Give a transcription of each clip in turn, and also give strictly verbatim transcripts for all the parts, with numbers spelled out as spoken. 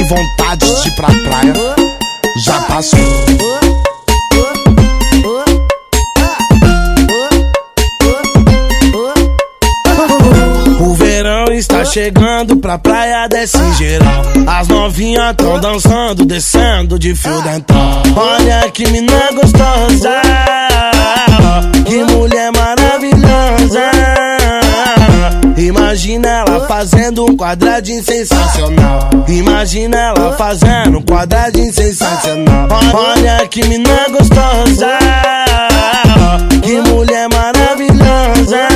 vontade de ir pra praia já passou. O verão está chegando, pra praia desce geral. As novinhas tão dançando, descendo de fio dental. Olha que mina gostosa, que mulher maravilhosa. Imagina ela fazendo um quadradinho sensacional. Imagina ela fazendo um quadradinho sensacional. Olha que mina gostosa, que mulher maravilhosa.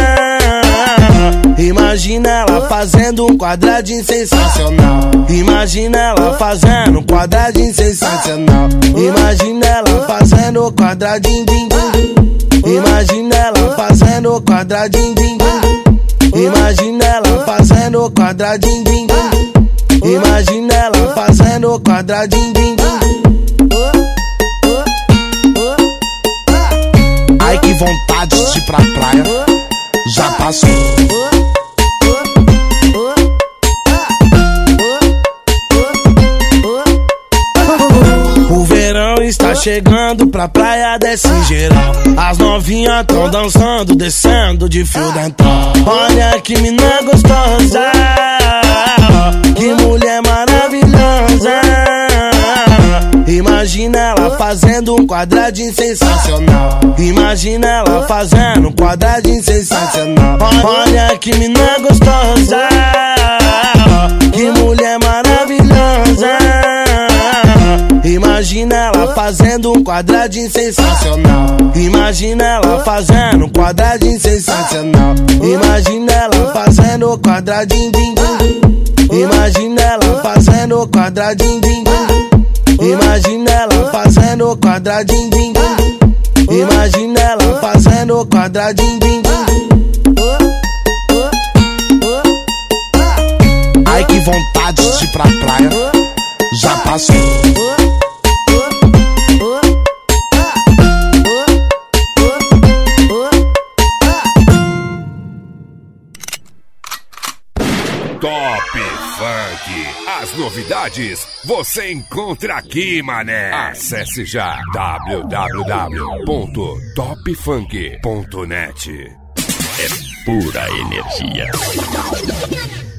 Imagina ela fazendo um quadradinho sensacional. Imagina ela fazendo um quadradinho sensacional. Imagina ela fazendo um quadradinho din din. Imagina ela fazendo um quadradinho din din. Imagina ela fazendo um quadradinho din din. Imagina ela fazendo um quadradinho din din. Ai que vontade de ir pra praia já passou. O verão está chegando, pra praia desce geral. As novinhas tão dançando, descendo de fio dental. Olha que mina gostosa, que mulher maravilhosa. Imagina ela fazendo um quadradinho sensacional. Imagina ela fazendo um quadradinho sensacional. Olha que mina gostosa, que mulher maravilhosa. Imagina ela fazendo um quadradinho sensacional. Imagina ela fazendo um quadradinho sensacional. Imagina ela fazendo um quadradinho din din. Imagina ela fazendo um quadradinho din din. Imagina ela fazendo um quadradinho din din. Imagina ela fazendo um quadradinho din din. Ai que vontade de ir pra praia já passou. Top Funk, as novidades você encontra aqui, mané. Acesse já w w w ponto top funk ponto net. É pura energia.